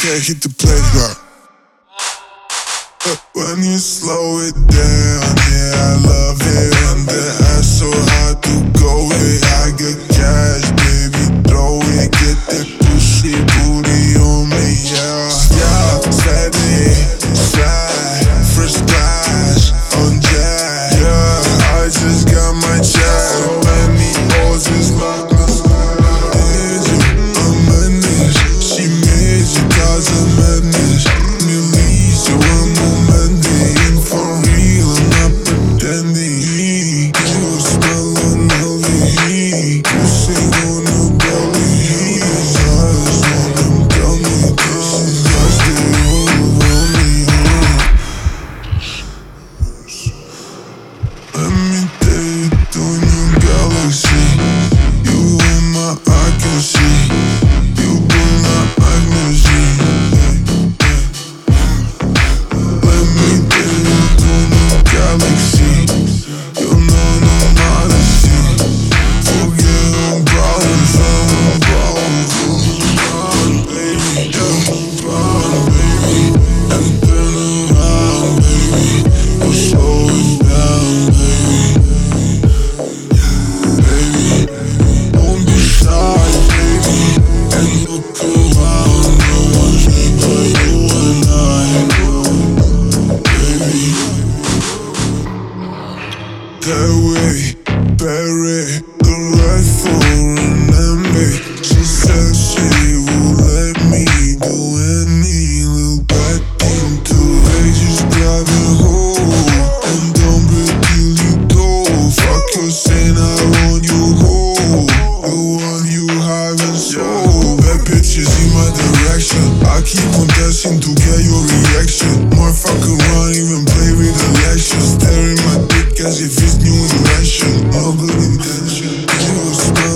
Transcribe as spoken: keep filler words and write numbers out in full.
play, hit the playground. When you slow it down, yeah, I love it. And the ass so hard to go with. I get cash, baby, throw it. Get that pussy booty on me, yeah. Yeah, steady, slide, first class, on jack. Yeah, I just got my check. So many poses like this. I'm madness, she made you cause of madness. Me leads to a moment, and for real, I'm not pretending. You smell on L V, you sing on your belly. I just want them tell me this is just the all around me. Let me take it to a new galaxy. You in my eye can see. You bring my magnecy. Let me take it to a new galaxy. You know no modesty. Forget I'm problems, I'm problems. I'm baby, I'm problem, baby. And turn around, baby. You slow it down, baby. Baby, don't be shy, baby. And look around, no one's me but you and I. Baby, that way, bury the rifle in M B. She said she will let me do any little bad thing to her. Just grab it whole and don't break till you go. Fuck you saying I want you whole, the one you have and soul. Bad bitches in my direction, I keep on dancing to get your reaction. Motherfucker run, even play with elections. Staring my dick as if it's new direction. No good intention. You smell